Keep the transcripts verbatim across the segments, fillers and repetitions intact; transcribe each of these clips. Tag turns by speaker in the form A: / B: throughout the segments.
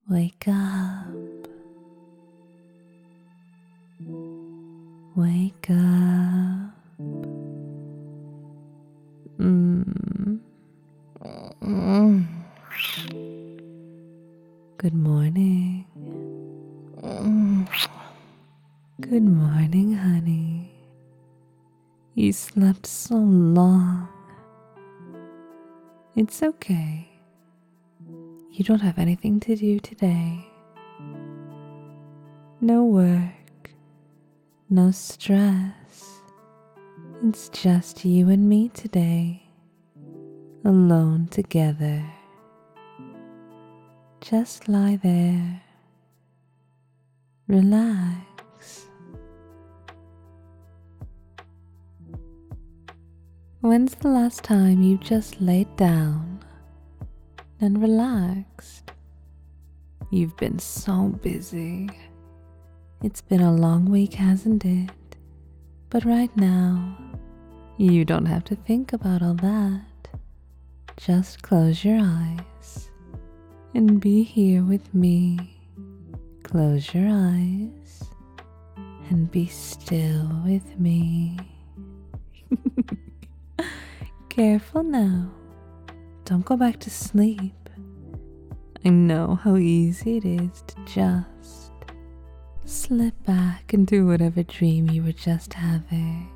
A: Wake up, wake up. Mm. Mm. Good morning. Mm. Good morning, honey. You slept so long. It's okay. You don't have anything to do today. No work, no stress. It's just you and me today, alone together. Just lie there. Relax. When's the last time you just laid down and relaxed? You've been so busy. It's been a long week, hasn't it? But right now, you don't have to think about all that. Just close your eyes and be here with me. Close your eyes and be still with me. Careful now. Don't go back to sleep. I know how easy it is to just slip back into whatever dream you were just having.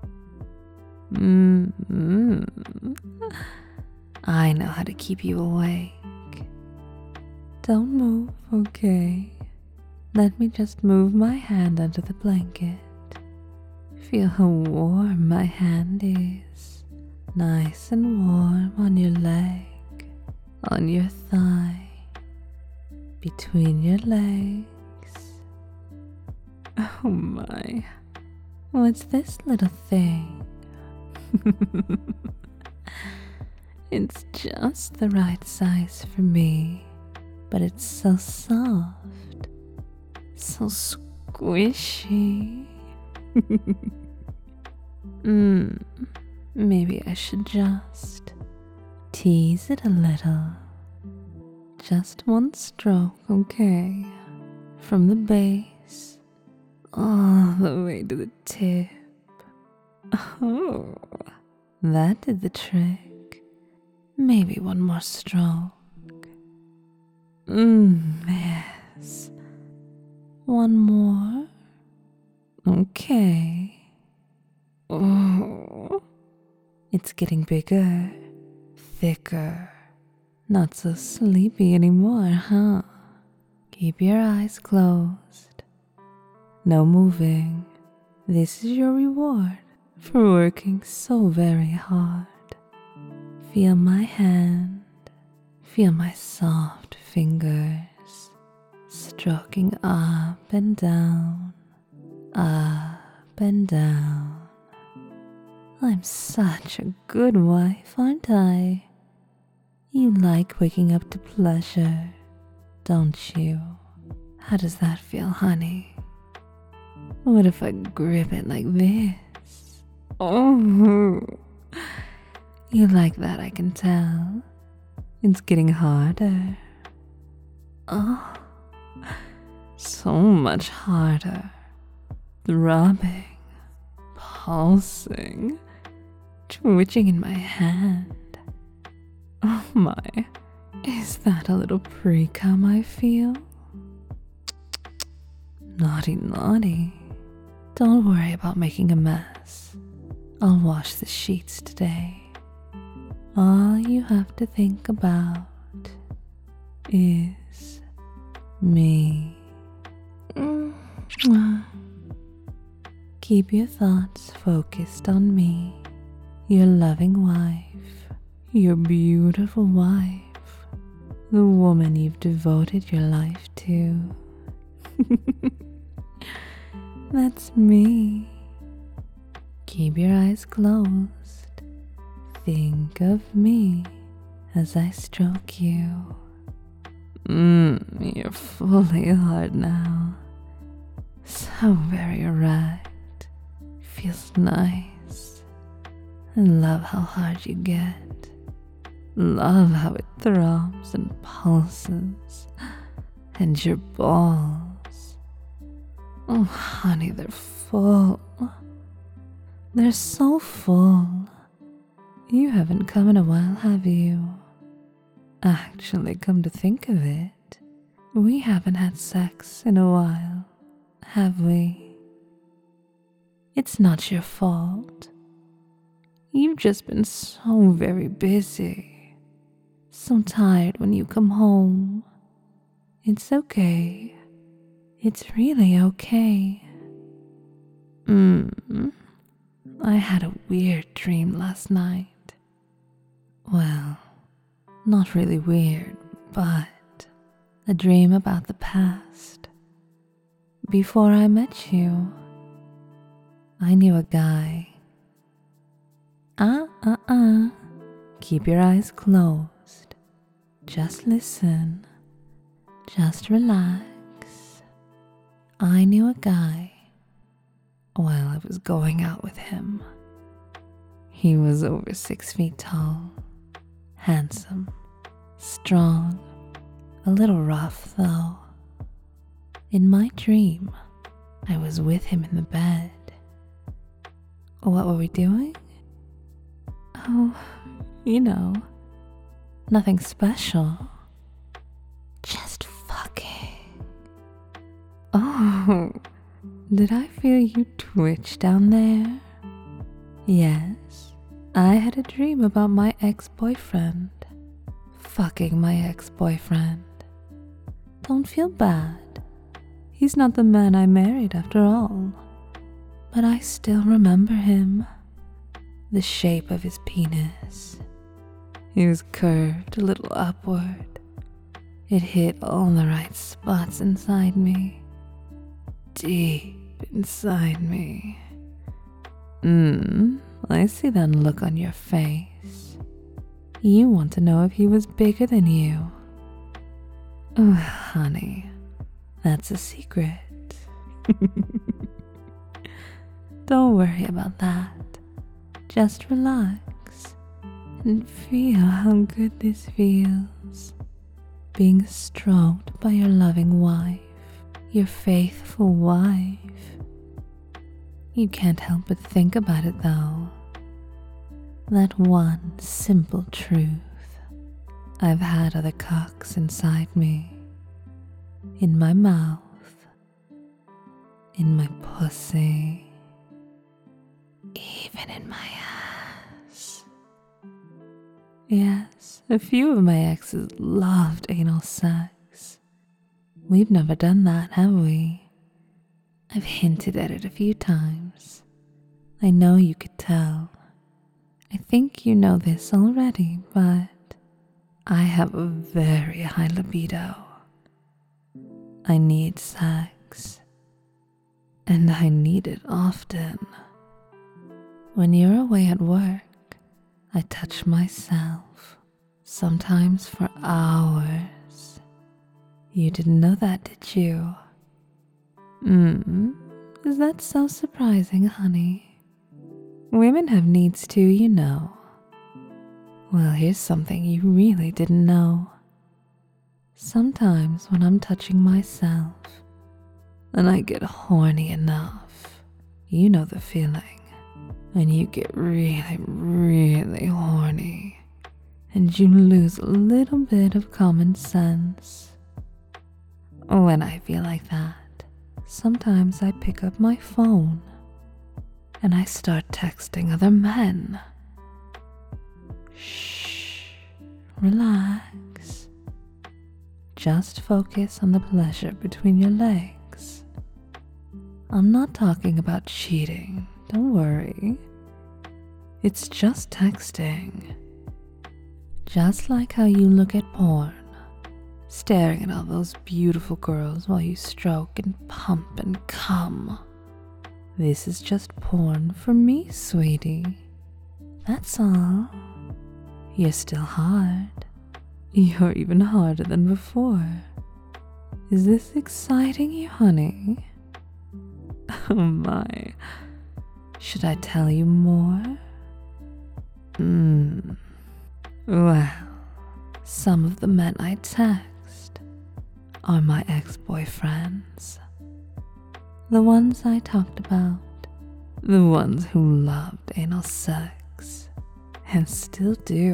A: Mm-hmm. I know how to keep you awake. Don't move, okay? Let me just move my hand under the blanket. Feel how warm my hand is. Nice and warm on your leg, on your thigh, between your legs. Oh my, what's this little thing? It's just the right size for me, but it's so soft, so squishy. Hmm, maybe I should just tease it a little. Just one stroke, okay? From the base all the way to the tip. Oh, that did the trick. Maybe one more stroke. Mmm, yes. One more. Okay. Oh, it's getting bigger, thicker. Not so sleepy anymore, huh? Keep your eyes closed. No moving. This is your reward for working so very hard. Feel my hand. Feel my soft fingers stroking up and down, up and down. I'm such a good wife, aren't I? You like waking up to pleasure, don't you? How does that feel, honey? What if I grip it like this? Oh, you like that, I can tell. It's getting harder. Oh, so much harder. Throbbing, pulsing, twitching in my hand. Oh my, is that a little pre-cum I feel? Naughty, naughty. Don't worry about making a mess. I'll wash the sheets today. All you have to think about is me. Keep your thoughts focused on me, your loving wife, your beautiful wife, the woman you've devoted your life to. That's me. Keep your eyes closed. Think of me as I stroke you. Mmm, you're fully hard now. So very erect. Feels nice. I love how hard you get. Love how it throbs and pulses. And your balls. Oh, honey, they're full. They're so full. You haven't come in a while, have you? Actually, come to think of it, we haven't had sex in a while, have we? It's not your fault. You've just been so very busy. So tired when you come home. It's okay. It's really okay. Mm. I had a weird dream last night. Well, not really weird, but a dream about the past. Before I met you, I knew a guy. Uh, uh, uh. Keep your eyes closed. Just listen. Just relax. I knew a guy while I was going out with him. He was over six feet tall, handsome, strong, a little rough though. In my dream, I was with him in the bed. What were we doing? Oh, you know, nothing special. Just fucking. Oh, did I feel you twitch down there? Yes, I had a dream about my ex-boyfriend. Fucking my ex-boyfriend. Don't feel bad. He's not the man I married after all. But I still remember him. The shape of his penis. He was curved a little upward. It hit all the right spots inside me. Deep inside me. Mmm, I see that look on your face. You want to know if he was bigger than you. Oh, honey, that's a secret. Don't worry about that. Just relax and feel how good this feels. Being stroked by your loving wife, your faithful wife. You can't help but think about it though. That one simple truth. I've had other cocks inside me. In my mouth. In my pussy. Even in my ass. Yes, a few of my exes loved anal sex. We've never done that, have we? I've hinted at it a few times. I know you could tell. I think you know this already, but I have a very high libido. I need sex. And I need it often. When you're away at work, I touch myself, sometimes for hours. You didn't know that, did you? Hmm, is that so surprising, honey? Women have needs too, you know. Well, here's something you really didn't know. Sometimes when I'm touching myself, and I get horny enough, you know the feeling. When you get really, really horny and you lose a little bit of common sense. When I feel like that, sometimes I pick up my phone and I start texting other men. Shh, relax. Just focus on the pleasure between your legs. I'm not talking about cheating. Don't worry. It's just texting. Just like how you look at porn, staring at all those beautiful girls while you stroke and pump and cum. This is just porn for me, sweetie. That's all. You're still hard. You're even harder than before. Is this exciting you, honey? Oh my. Should I tell you more? Hmm. Well, some of the men I text are my ex-boyfriends. The ones I talked about. The ones who loved anal sex. And still do.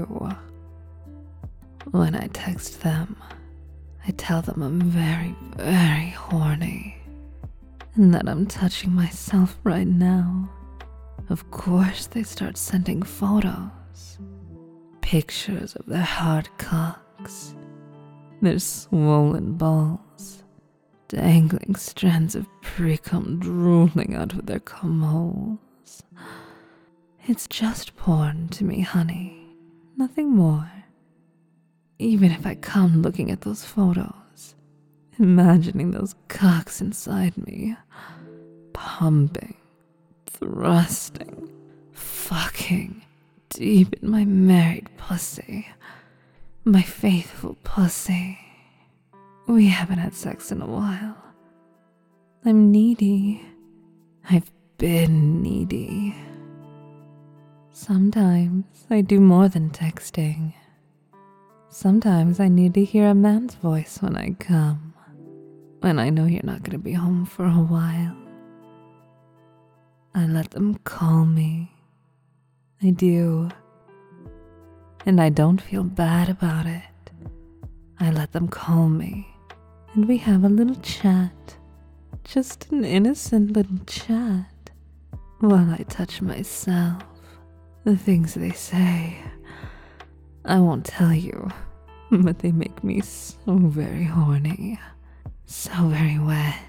A: When I text them, I tell them I'm very, very horny. And that I'm touching myself right now. Of course they start sending photos. Pictures of their hard cocks. Their swollen balls. Dangling strands of pre-cum drooling out of their cum holes. It's just porn to me, honey. Nothing more. Even if I come looking at those photos, imagining those cocks inside me, pumping, thrusting, fucking deep in my married pussy, my faithful pussy. We haven't had sex in a while. I'm needy. I've been needy. Sometimes I do more than texting. Sometimes I need to hear a man's voice when I come, when I know you're not going to be home for a while. I let them call me. I do. And I don't feel bad about it. I let them call me, and we have a little chat. Just an innocent little chat. While I touch myself. The things they say. I won't tell you, but they make me so very horny. So very wet.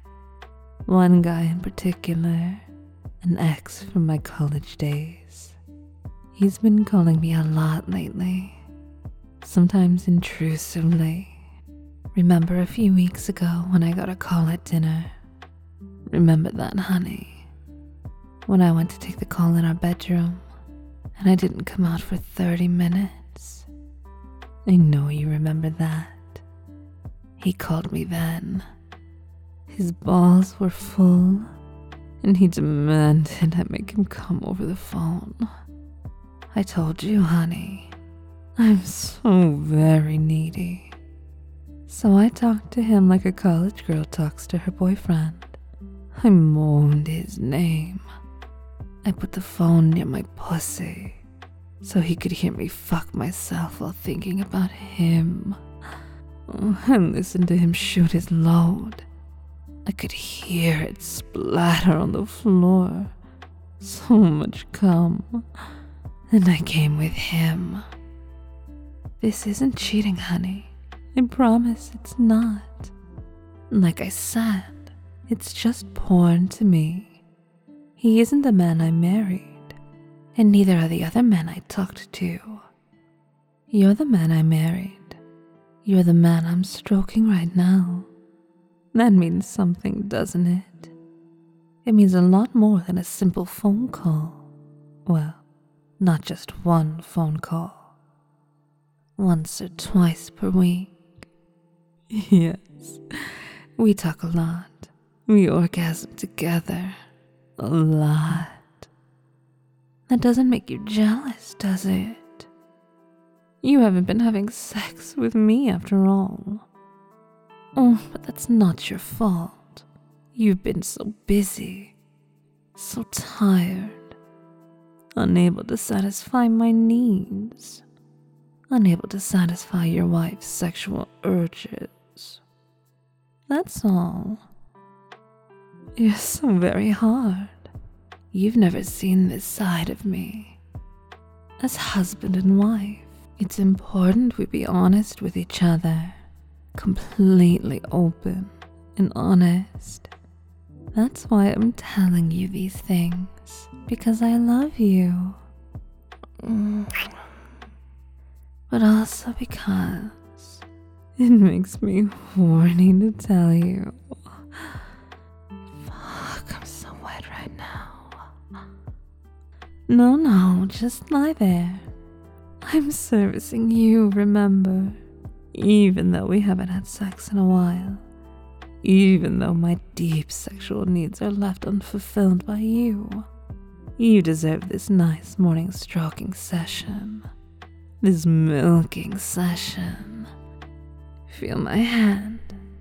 A: One guy in particular, an ex from my college days. He's been calling me a lot lately. Sometimes intrusively. Remember a few weeks ago when I got a call at dinner? Remember that, honey? When I went to take the call in our bedroom, and I didn't come out for thirty minutes. I know you remember that. He called me then. His balls were full, and he demanded I make him come over the phone. I told you, honey, I'm so very needy. So I talked to him like a college girl talks to her boyfriend. I moaned his name. I put the phone near my pussy so he could hear me fuck myself while thinking about him. And listen to him shoot his load. I could hear it splatter on the floor. So much cum. And I came with him. This isn't cheating, honey. I promise it's not. Like I said, it's just porn to me. He isn't the man I married, and neither are the other men I talked to. You're the man I married. You're the man I'm stroking right now. That means something, doesn't it? It means a lot more than a simple phone call. Well, not just one phone call. Once or twice per week. Yes, we talk a lot. We orgasm together. A lot. That doesn't make you jealous, does it? You haven't been having sex with me after all. Oh, but that's not your fault. You've been so busy, so tired, unable to satisfy my needs, unable to satisfy your wife's sexual urges. That's all. You're so very hard. You've never seen this side of me. As husband and wife, it's important we be honest with each other. Completely open and honest. That's why I'm telling you these things. Because I love you. But also because it makes me horny to tell you. I'm so wet right now. No, no, just lie there. I'm servicing you, remember? Even though we haven't had sex in a while. Even though my deep sexual needs are left unfulfilled by you. You deserve this nice morning stroking session. This milking session. Feel my hand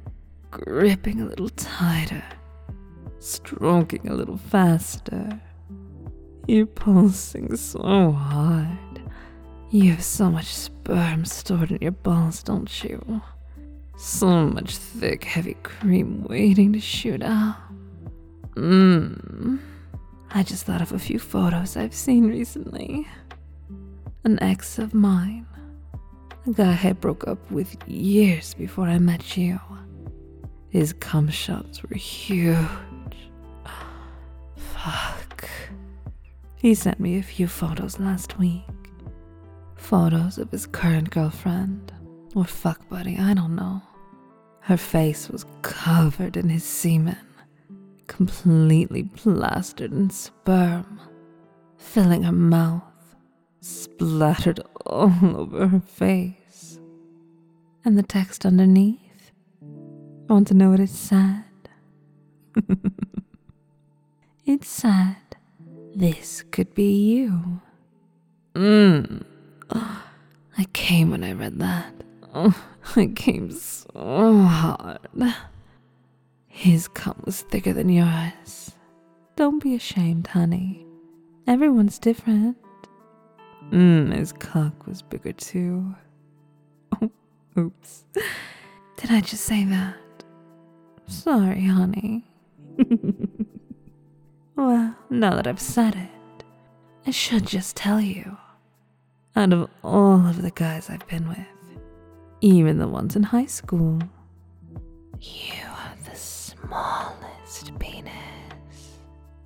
A: gripping a little tighter, stroking a little faster. You're pulsing so hard. You have so much sperm stored in your balls, don't you? So much thick, heavy cream waiting to shoot out. Mmm. I just thought of a few photos I've seen recently. An ex of mine, a guy I broke up with years before I met you. His cum shots were huge. Fuck. He sent me a few photos last week. Photos of his current girlfriend, or fuck buddy, I don't know. Her face was covered in his semen, completely plastered in sperm, filling her mouth, splattered all over her face. And the text underneath? Want to know what it said? It said, "This could be you." Mmm. I came when I read that. Oh, I came so hard. His cum was thicker than yours. Don't be ashamed, honey. Everyone's different. Mmm, his cock was bigger too. Oh, oops. Did I just say that? Sorry, honey. Well, now that I've said it, I should just tell you. Out of all of the guys I've been with, even the ones in high school, you have the smallest penis.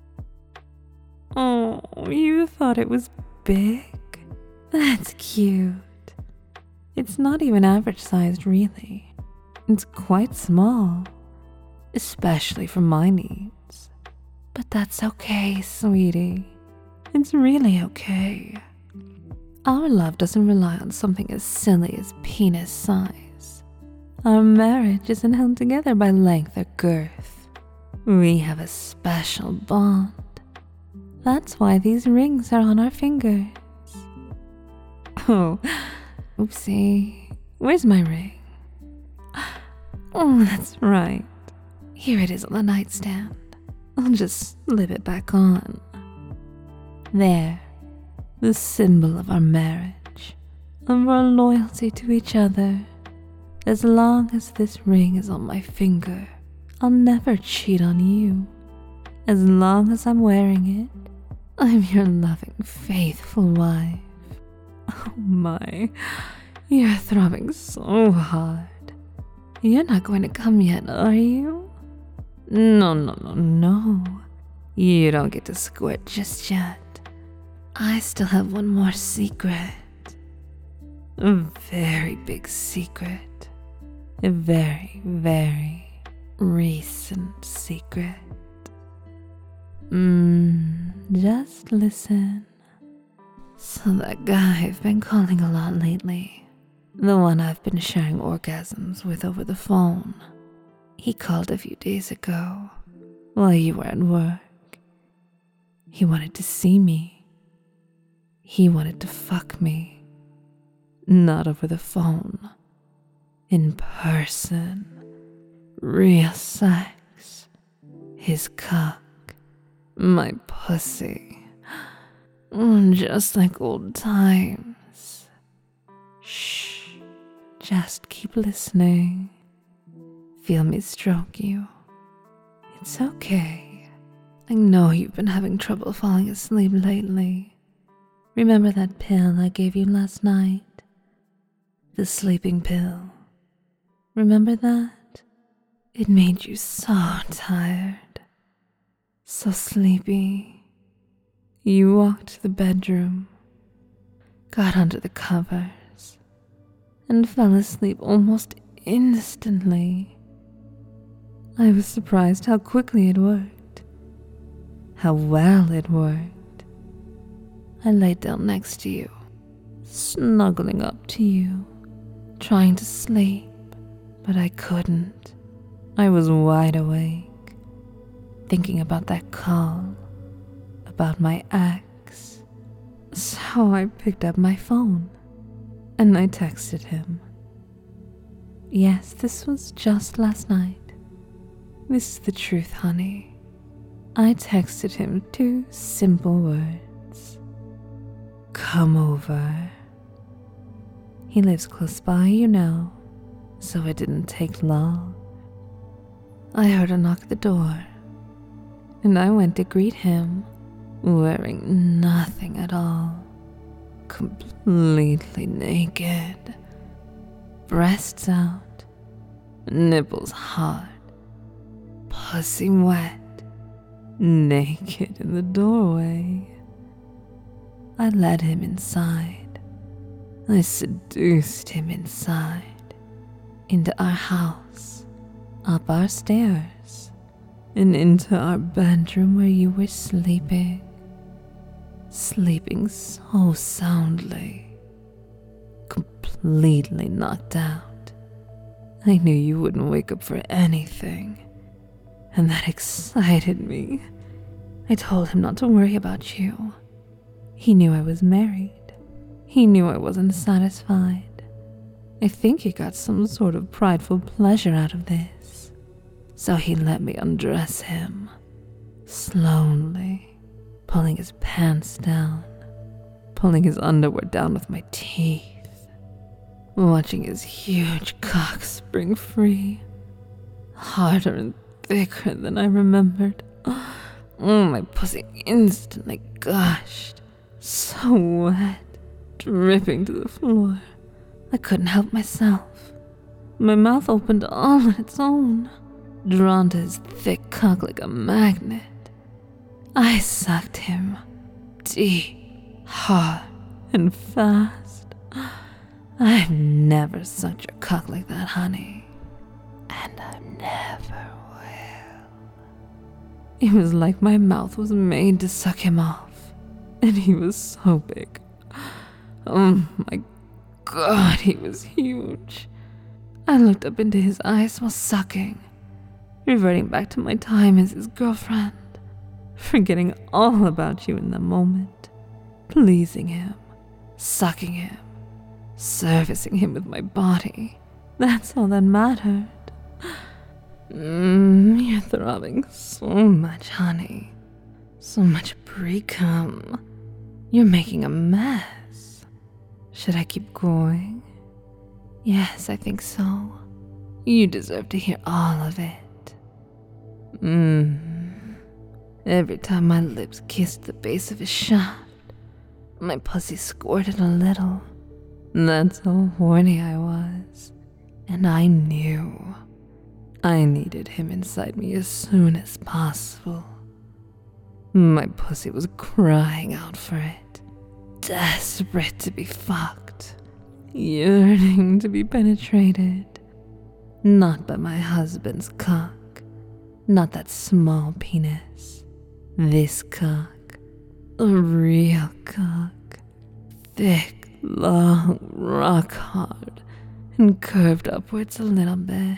A: Oh, you thought it was big? That's cute. It's not even average sized, really. It's quite small, especially for my needs. But that's okay, sweetie. It's really okay. Our love doesn't rely on something as silly as penis size. Our marriage isn't held together by length or girth. We have a special bond. That's why these rings are on our fingers. Oh, oopsie. Where's my ring? Oh, that's right. Here it is on the nightstand. I'll just slip it back on. There. The symbol of our marriage, of our loyalty to each other. As long as this ring is on my finger, I'll never cheat on you. As long as I'm wearing it, I'm your loving, faithful wife. Oh my, you're throbbing so hard. You're not going to come yet, are you? No, no, no, no. You don't get to squirt just yet. I still have one more secret. A very big secret. A very, very recent secret. Mmm, just listen. So that guy I've been calling a lot lately, the one I've been sharing orgasms with over the phone, he called a few days ago while you were at work. He wanted to see me. He wanted to fuck me, not over the phone, in person, real sex, his cock, my pussy, just like old times. Shh, just keep listening. Feel me stroke you. It's okay. I know you've been having trouble falling asleep lately. Remember that pill I gave you last night? The sleeping pill. Remember that? It made you so tired, so sleepy. You walked to the bedroom, got under the covers, and fell asleep almost instantly. I was surprised how quickly it worked, how well it worked. I laid down next to you, snuggling up to you, trying to sleep, but I couldn't. I was wide awake, thinking about that call, about my ex. So I picked up my phone, and I texted him. Yes, this was just last night. This is the truth, honey. I texted him two simple words. Come over. He lives close by, you know, so it didn't take long. I heard a knock at the door, and I went to greet him, wearing nothing at all, completely naked, breasts out, nipples hard, pussy wet, naked in the doorway. I led him inside. I seduced him inside, into our house, up our stairs, and into our bedroom where you were sleeping, sleeping so soundly, completely knocked out. I knew you wouldn't wake up for anything, and that excited me. I told him not to worry about you. He knew I was married. He knew I wasn't satisfied. I think he got some sort of prideful pleasure out of this. So he let me undress him, slowly, pulling his pants down, pulling his underwear down with my teeth, watching his huge cock spring free, harder and thicker than I remembered. Oh, my pussy instantly gushed, so wet, dripping to the floor. I couldn't help myself. My mouth opened all on its own, drawn to his thick cock like a magnet. I sucked him, deep, hard, and fast. I've never sucked your cock like that, honey. And I never will. It was like my mouth was made to suck him off, and he was so big. Oh my God, he was huge. I looked up into his eyes while sucking, reverting back to my time as his girlfriend, forgetting all about you in the moment, pleasing him, sucking him, servicing him with my body. That's all that mattered. Mmm, you're throbbing so much, honey. So much pre-cum. You're making a mess. Should I keep going? Yes, I think so. You deserve to hear all of it. Mmm. Every time my lips kissed the base of his shaft, my pussy squirted a little. That's how horny I was. And I knew I needed him inside me as soon as possible. My pussy was crying out for it, desperate to be fucked, yearning to be penetrated. Not by my husband's cock, not that small penis. This cock, a real cock, thick, long, rock hard, and curved upwards a little bit.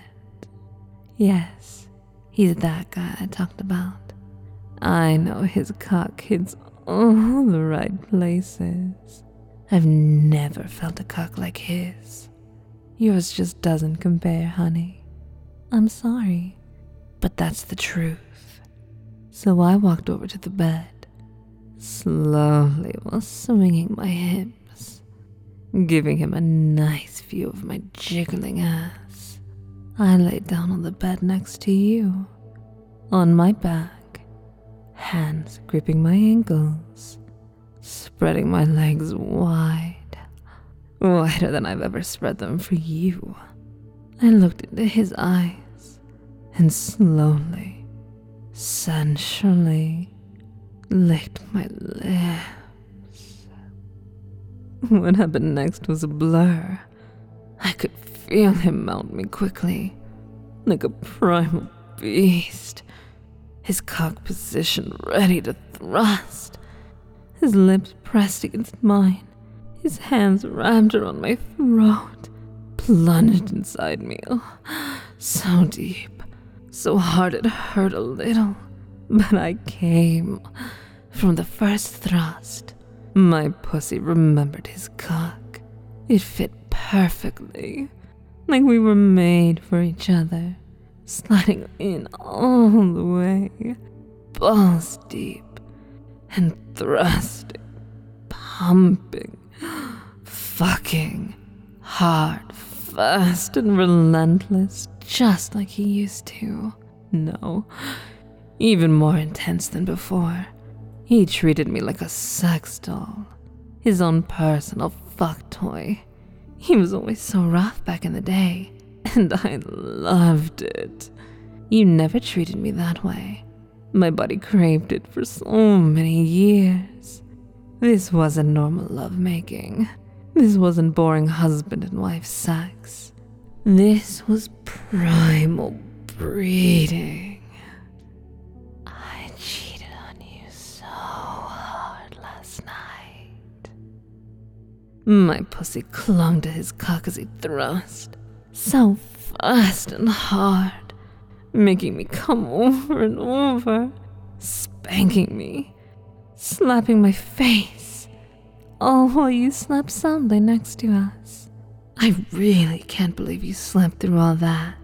A: Yes, he's that guy I talked about. I know his cock hits all the right places. I've never felt a cock like his. Yours just doesn't compare, honey. I'm sorry, but that's the truth. So I walked over to the bed, slowly while swinging my hips, giving him a nice view of my jiggling ass. I laid down on the bed next to you, on my back, hands gripping my ankles, spreading my legs wide, wider than I've ever spread them for you. I looked into his eyes and slowly, sensually licked my lips. What happened next was a blur. I could feel him mount me quickly, like a primal beast, his cock positioned ready to thrust, his lips pressed against mine, his hands rammed around my throat, plunged inside me, oh, so deep, so hard it hurt a little, but I came. From the first thrust, my pussy remembered his cock. It fit perfectly, like we were made for each other, sliding in all the way, balls deep, and thrusting, pumping, fucking, hard, fast, and relentless, just like he used to. No, even more intense than before. He treated me like a sex doll, his own personal fuck toy. He was always so rough back in the day, and I loved it. You never treated me that way. My body craved it for so many years. This wasn't normal lovemaking. This wasn't boring husband and wife sex. This was primal breeding. I cheated on you so hard last night. My pussy clung to his cock as he thrust, so fast and hard, making me come over and over, spanking me, slapping my face, all while you slept soundly next to us. I really can't believe you slept through all that.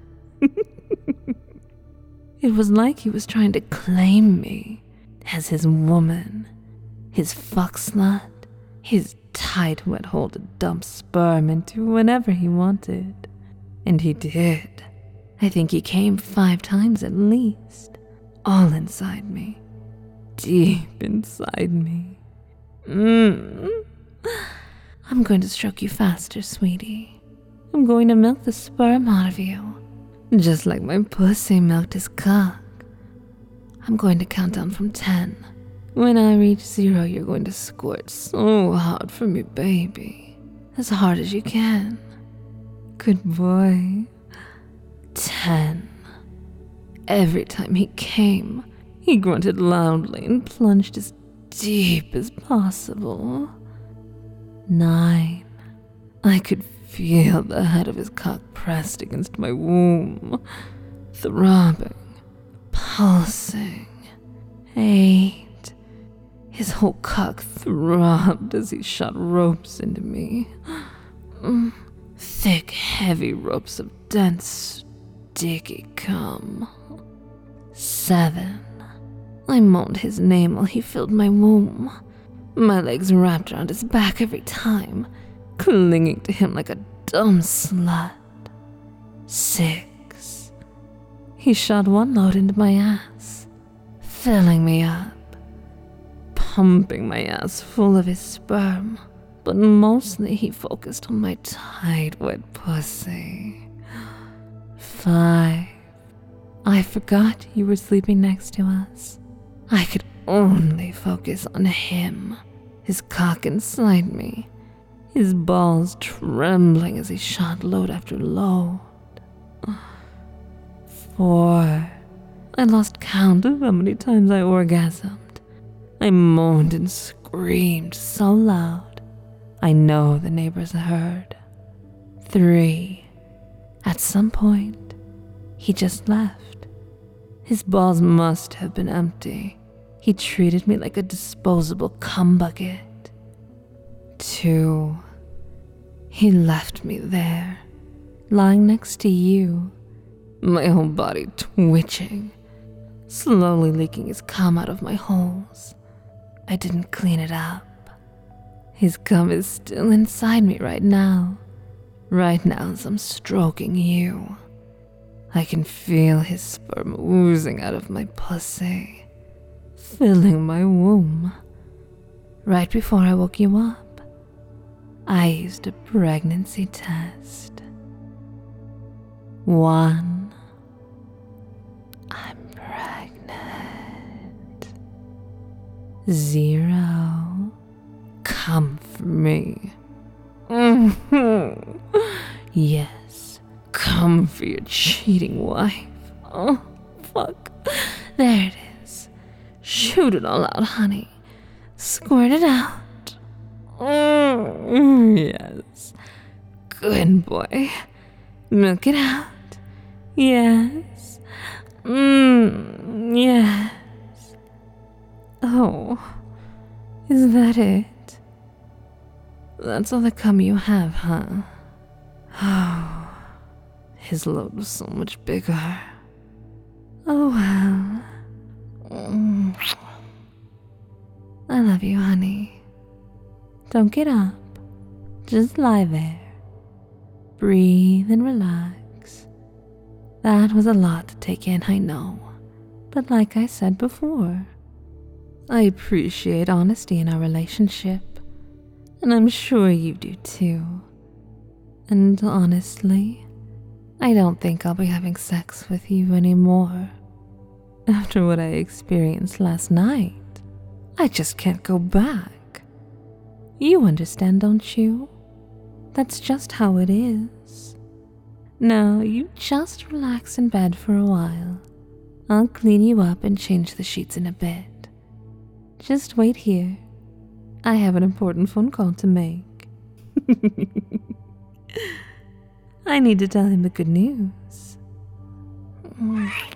A: It was like he was trying to claim me as his woman, his fuck slut, his tight wet hole to dump sperm into whenever he wanted. And he did. I think he came five times at least, all inside me, deep inside me. Mm. I'm going to stroke you faster, sweetie. I'm going to milk the sperm out of you, just like my pussy milked his cock. I'm going to count down from ten. When I reach zero, you're going to squirt so hard for me, baby. As hard as you can. Good boy. Ten. Every time he came, he grunted loudly and plunged as deep as possible. Nine. I could feel the head of his cock pressed against my womb, throbbing, pulsing. Eight. His whole cock throbbed as he shot ropes into me. Thick, heavy ropes of dense, sticky cum. Seven. I moaned his name while he filled my womb, my legs wrapped around his back every time, clinging to him like a dumb slut. Six. He shot one load into my ass, filling me up, pumping my ass full of his sperm, but mostly he focused on my tight, wet pussy. Five. I forgot you were sleeping next to us. I could only focus on him, his cock inside me, his balls trembling as he shot load after load. Four. I lost count of how many times I orgasmed. I moaned and screamed so loud, I know the neighbors heard. Three. At some point, he just left. His balls must have been empty. He treated me like a disposable cum bucket. Two. He left me there, lying next to you, my whole body twitching, slowly leaking his cum out of my holes. I didn't clean it up. His cum is still inside me right now, right now as I'm stroking you. I can feel his sperm oozing out of my pussy, filling my womb. Right before I woke you up, I used a pregnancy test. One. I'm pregnant. Zero. Come for me. Mm-hmm. Yes, come for your cheating wife. Oh, fuck. There it is. Shoot it all out, honey. Squirt it out. Mm, yes. Good boy. Milk it out. Yes. Mmm, yes. Oh, is that it? That's all the cum you have, huh? Oh, His load was so much bigger. Oh well. Mm. I love you, honey. Don't get up. Just lie there. Breathe and relax. That was a lot to take in, I know. But like I said before, I appreciate honesty in our relationship. And I'm sure you do too. And honestly, I don't think I'll be having sex with you anymore. After what I experienced last night, I just can't go back. You understand, don't you? That's just how it is. Now, you just relax in bed for a while. I'll clean you up and change the sheets in a bit. Just wait here. I have an important phone call to make. I need to tell him the good news.